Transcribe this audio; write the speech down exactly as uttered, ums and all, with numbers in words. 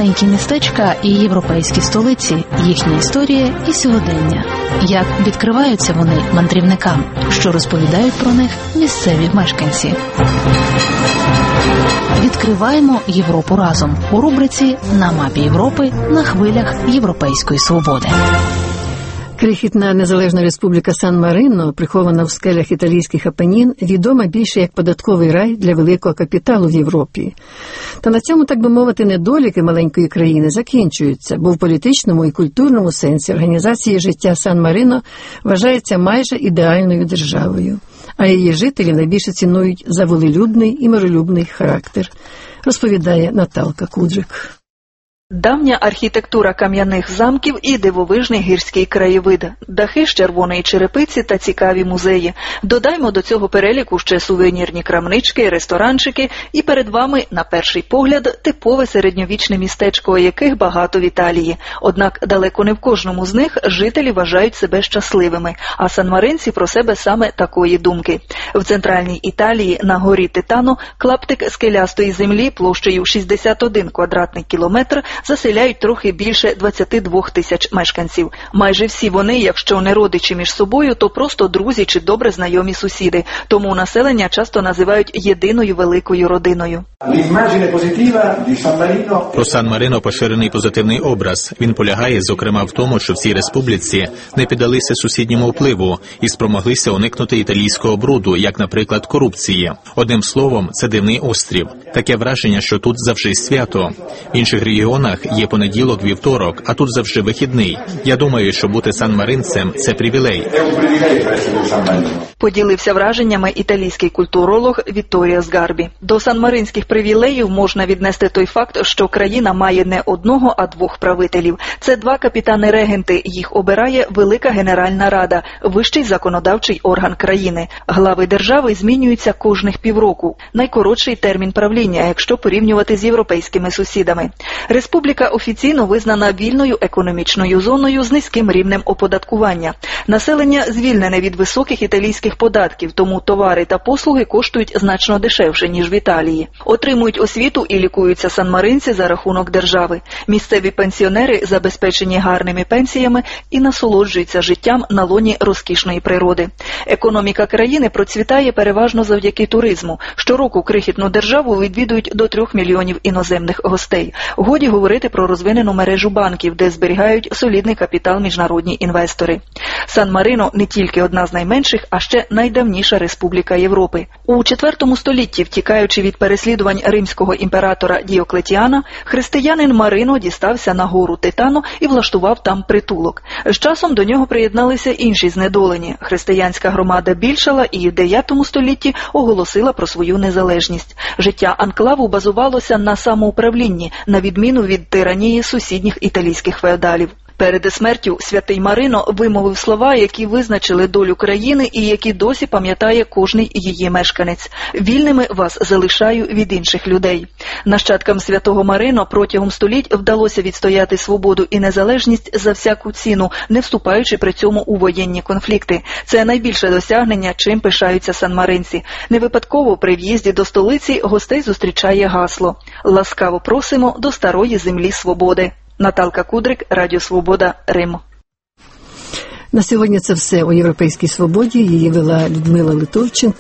маленькі містечка і європейські столиці, їхня історія і сьогодення. Як відкриваються вони мандрівникам, що розповідають про них місцеві мешканці. Відкриваємо Європу разом у рубриці «На мапі Європи» на хвилях Європейської свободи. Крихітна незалежна республіка Сан-Марино, прихована в скелях італійських Апеннін, відома більше як податковий рай для великого капіталу в Європі. Та на цьому, так би мовити, недоліки маленької країни закінчуються, бо в політичному і культурному сенсі організація життя Сан-Марино вважається майже ідеальною державою, а її жителі найбільше цінують за волелюбний і миролюбний характер, розповідає Наталка Кудрик. Давня архітектура кам'яних замків і дивовижний гірський краєвид, дахи з червоної черепиці та цікаві музеї. Додаймо до цього переліку ще сувенірні крамнички, ресторанчики, і перед вами, на перший погляд, типове середньовічне містечко, яких багато в Італії. Однак далеко не в кожному з них жителі вважають себе щасливими, а санмаринці про себе саме такої думки. В центральній Італії, на горі Титано, клаптик скелястої землі площею шістдесят один квадратний кілометр заселяють трохи більше двадцять два тисяч мешканців. Майже всі вони, якщо не родичі між собою, то просто друзі чи добре знайомі сусіди. Тому населення часто називають єдиною великою родиною. Про Сан-Марино поширений позитивний образ. Він полягає, зокрема, в тому, що всі республіці не піддалися сусідньому впливу і спромоглися уникнути італійського бруду, як, наприклад, корупції. Одним словом, це дивний острів. Таке враження, що тут завжди свято. В інших регіонах є понеділок, вівторок, а тут завжди вихідний. Я думаю, що бути санмаринцем – це привілей. Поділився враженнями італійський культуролог Вітторіо Сгарбі. До санмаринських привілеїв можна віднести той факт, що країна має не одного, а двох правителів. Це два капітани-регенти, їх обирає Велика Генеральна Рада, вищий законодавчий орган країни. Глави держави змінюються кожних півроку. Найкоротший термін правління, якщо порівнювати з європейськими сусідами. Республіка офіційно визнана вільною економічною зоною з низьким рівнем оподаткування. Населення звільнене від високих італійських податків, тому товари та послуги коштують значно дешевше, ніж в Італії. Отримують освіту і лікуються санмаринці за рахунок держави. Місцеві пенсіонери забезпечені гарними пенсіями і насолоджуються життям на лоні розкішної природи. Економіка країни процвітає переважно завдяки туризму. Щороку крихітну державу відвідують до трьох мільйонів іноземних гостей. Годі говорити про розвинену мережу банків, де зберігають солідний капітал міжнародні інвестори. Сан-Марино не тільки одна з найменших, а ще найдавніша республіка Європи. У четвертому столітті, втікаючи від переслідувань римського імператора Діоклетіана, християнин Марино дістався на гору Титано і влаштував там притулок. З часом до нього приєдналися інші знедолені. Християнська громада більшала і в дев'ятому столітті оголосила про свою незалежність. Життя анклаву базувалося на самоуправлінні, на відміну від тиранії сусідніх італійських феодалів. Перед смертю святий Марино вимовив слова, які визначили долю країни і які досі пам'ятає кожний її мешканець. «Вільними вас залишаю від інших людей». Нащадкам святого Марино протягом століть вдалося відстояти свободу і незалежність за всяку ціну, не вступаючи при цьому у воєнні конфлікти. Це найбільше досягнення, чим пишаються санмаринці. Не випадково при в'їзді до столиці гостей зустрічає гасло «Ласкаво просимо до старої землі свободи». Наталка Кудрик, Радіо Свобода, Рим. На сьогодні це все у «Європейській свободі». Її вела Людмила Литовченко.